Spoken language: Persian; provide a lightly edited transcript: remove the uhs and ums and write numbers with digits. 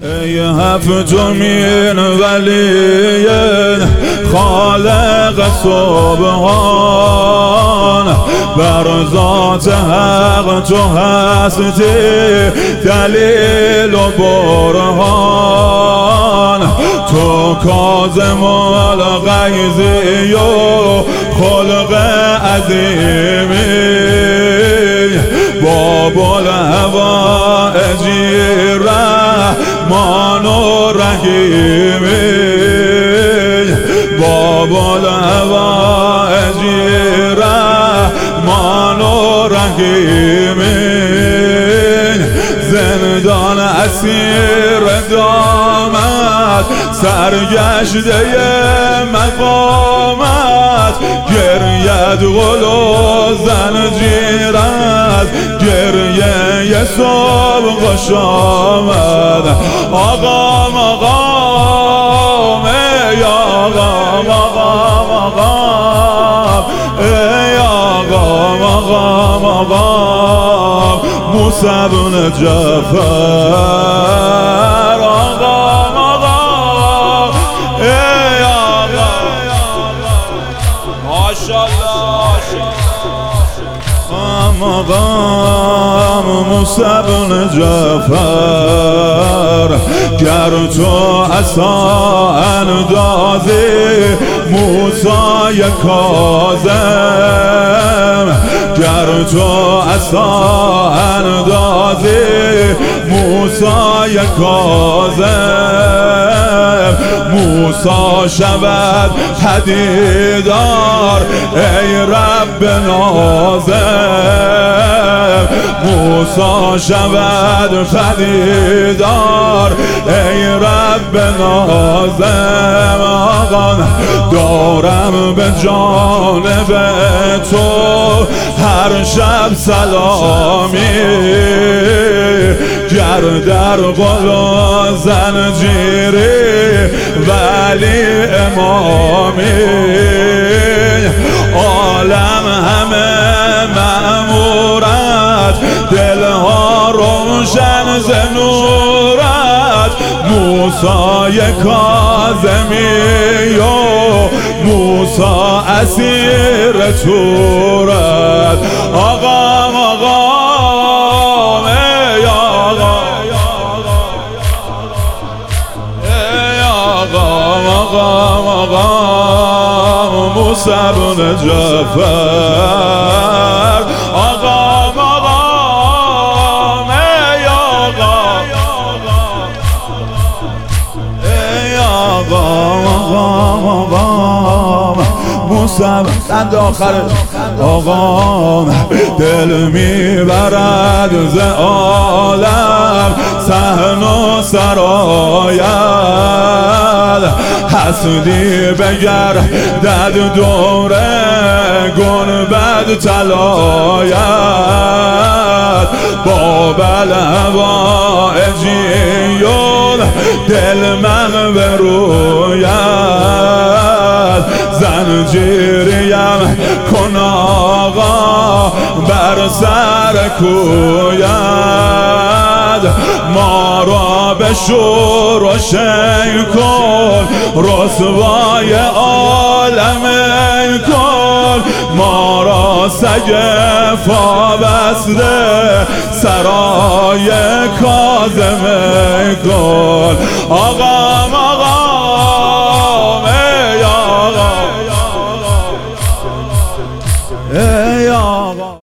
ای هفتمین ولی خالق سبحان، بر ذات حق تو هستی دلیل و برهان. تو کاظم الغیظی و خلق عظیمی، باب الهوائجی رحمان و رحیمی، باب الهوائجی رحمان و رحیمی. زندان اسیر دامت، سرگشته مقامت، گرید غل و زنجیر است، گریه صبح خوش آمد. آقام آقام ای آقام آقام آقام ای آقام آقام آقام موسی بن جعفر. آقام آقام ای آقام ماشاءالله آقام موسی بن جعفر. گر تو عصا اندازی موسی کاظم، گر تو عصا اندازی موسی کاظم، موسی شود پدیدار ای رب نازم، موسی شود پدیدار ای رب نازم. آقا دارم به جانب تو هر شب سلامی، گر در قل و زنجیری ولی امامی. عالم همه مأمورت، دلها روشن ز نورت، موسی کاظمی و موسی اسیر تورت. آقام آقام ای آقام ای آقام آقام آقام موسی بن جعفر. آقام آقام ای آقام ای آقام آقام آقام موسی بند آخره. آقام دل میبرد ز عالم صحن و سراید، حسودی بگردد دوره گنبد طلاید، باب الهوائجی دل مغ بروید، زنجیریم کن آقا بر سر کوید، ما را به شور و شین کن رسوای عالم کن، ما را سگ فابسته سرای کاظم کن. آقام آقام ای آقام ای آقام